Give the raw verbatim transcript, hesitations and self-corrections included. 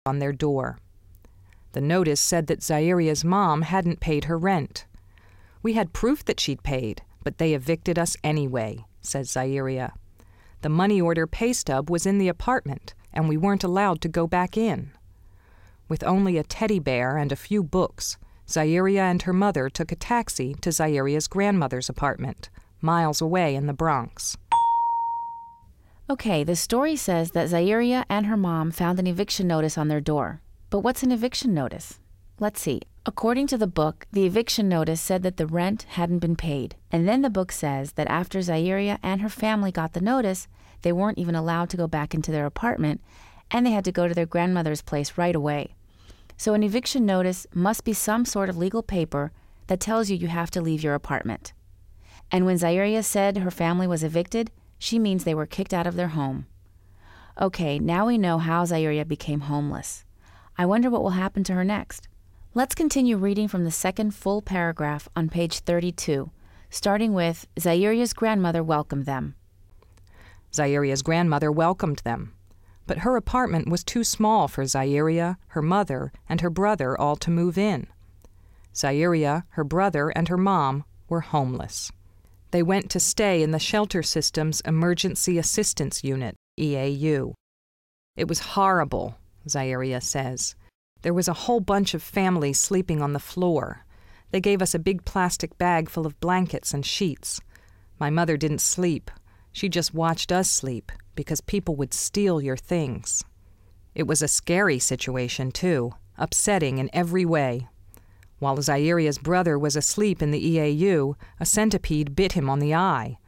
on their door. The notice said that Zairia's mom hadn't paid her rent. We had proof that she'd paid, but they evicted us anyway, says Zairia. The money order pay stub was in the apartment, and we weren't allowed to go back in. With only a teddy bear and a few books, Zairia and her mother took a taxi to Zairia's grandmother's apartment, miles away in the Bronx. Okay, the story says that Zairia and her mom found an eviction notice on their door. But what's an eviction notice? Let's see. According to the book, the eviction notice said that the rent hadn't been paid. And then the book says that after Zairia and her family got the notice, they weren't even allowed to go back into their apartment, and they had to go to their grandmother's place right away. So an eviction notice must be some sort of legal paper that tells you you have to leave your apartment. And when Zairia said her family was evicted, she means they were kicked out of their home. Okay, now we know how Zairia became homeless. I wonder what will happen to her next. Let's continue reading from the second full paragraph on page thirty-two, starting with Zairia's grandmother welcomed them. Zairia's grandmother welcomed them, but her apartment was too small for Zairia, her mother, and her brother all to move in. Zairia, her brother, and her mom were homeless. They went to stay in the shelter system's Emergency Assistance Unit, E A U. It was horrible, Zairia says. There was a whole bunch of families sleeping on the floor. They gave us a big plastic bag full of blankets and sheets. My mother didn't sleep. She just watched us sleep because people would steal your things. It was a scary situation, too, upsetting in every way. While Zairia's brother was asleep in the E A U, a centipede bit him on the eye.